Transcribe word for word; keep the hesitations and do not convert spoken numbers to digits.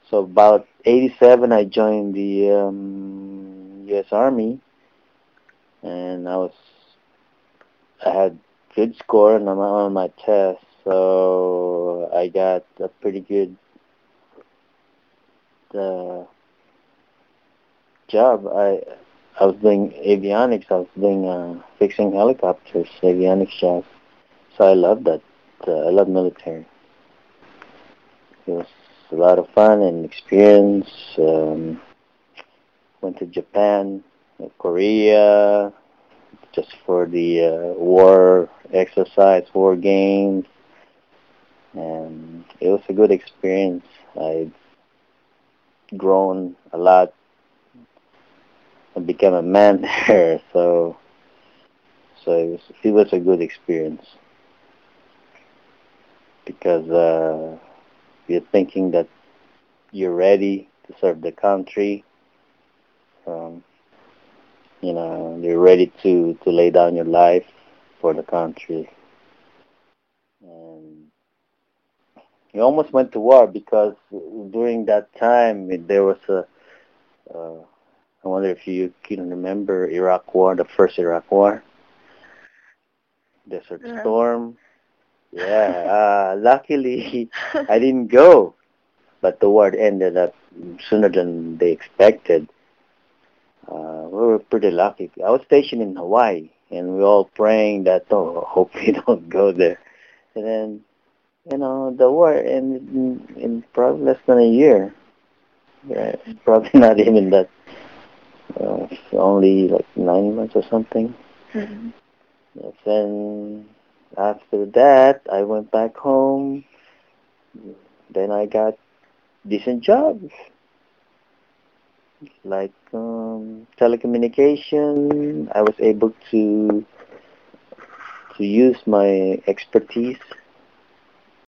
So about eighty-seven, I joined the um, U S Army, and I was I had good score on my on my test, so I got a pretty good uh, job. I I was doing avionics. I was doing uh, fixing helicopters, avionics job. So I love that. Uh, I love military. It was a lot of fun and experience. Um, went to Japan, uh, Korea, just for the uh, war exercise, war games, and it was a good experience. I've grown a lot and become a man there, so so it was it was a good experience because uh, you're thinking that you're ready to serve the country. Um, you know, you're ready to to lay down your life for the country, and you almost went to war because during that time there was a. Uh, I wonder if you can remember Iraq War, the first Iraq War, Desert Yeah. Storm. Yeah, uh, luckily I didn't go, but the war ended up sooner than they expected. Uh, we were pretty lucky. I was stationed in Hawaii, and we were all praying that, oh, hope we don't go there. And then, you know, the war ended in, in probably less than a year. Yeah, probably not even that. Uh, only like nine months or something. Mhm. Yes, and after that, I went back home. Then I got decent jobs like um, telecommunication. I was able to to use my expertise